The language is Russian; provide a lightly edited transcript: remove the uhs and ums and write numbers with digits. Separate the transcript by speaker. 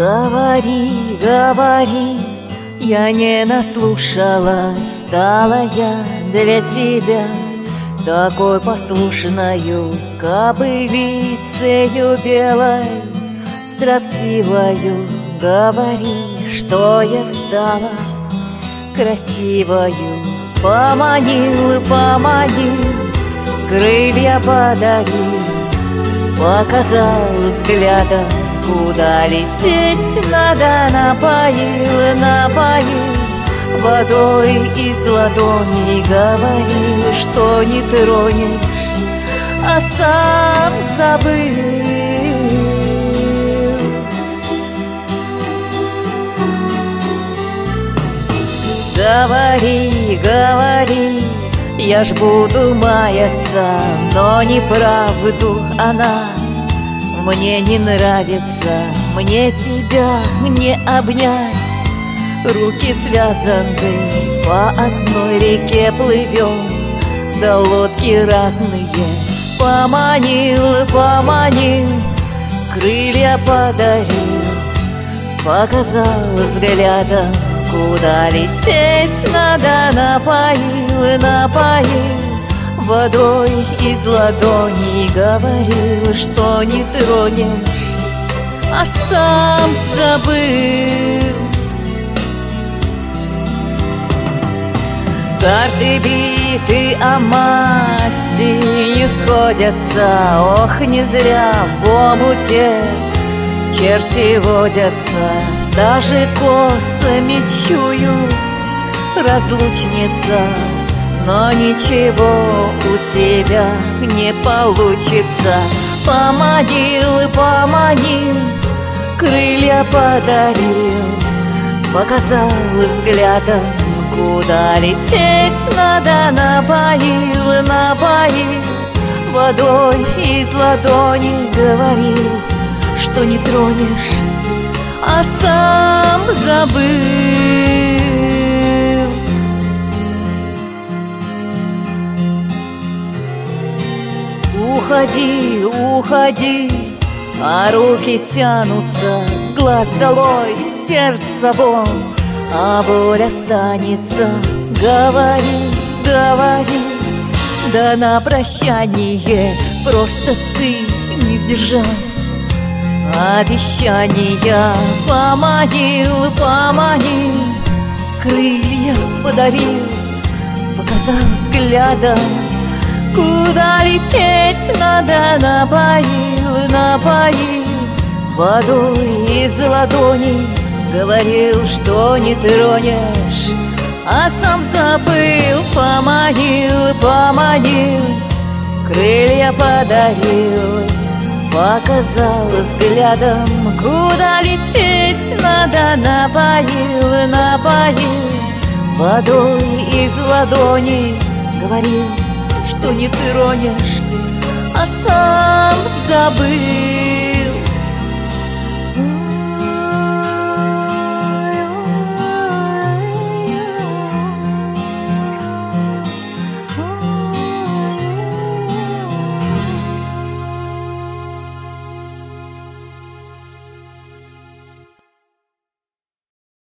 Speaker 1: Говори, говори, я не наслушалась. Стала я для тебя такой послушною кобылицею белой, строптивою. Говори, что я стала красивою. Поманил, поманил, крылья подарил, показал взглядом, куда лететь надо. Напоил, напоил водой из ладоней. Говорил, что не тронешь, а сам забыл. Говори, говори, я ж буду маяться, но неправду она мне не нравится. Мне тебя, мне обнять, руки связаны, по одной реке плывем, да лодки разные. Поманил, поманил, крылья подарил, показал взглядом, куда лететь надо. Напоил, напоил водой из ладоней. Говорил, что не тронешь, а сам забыл. Карты биты, а масти не сходятся. Ох, не зря в омуте черти водятся. Даже косами чую разлучница, но ничего у тебя не получится. Поманил, поманил, крылья подарил, показал взглядом, куда лететь надо. Напоил, напоил водой из ладони. Говорил, что не тронешь, а сам забыл. Уходи, уходи, а руки тянутся, с глаз долой, сердце вон, а боль останется. Говори, говори, да на прощание просто ты не сдержал обещания. Поманил, поманил, крылья подарил, показал взглядом, куда лететь надо. Напоил, напоил водой из ладоней. Говорил, что не тронешь, а сам забыл. Поманил, поманил, крылья подарил, показал взглядом, куда лететь надо. Напоил, напоил водой из ладони. Говорил, что не тронешь, а сам забыл.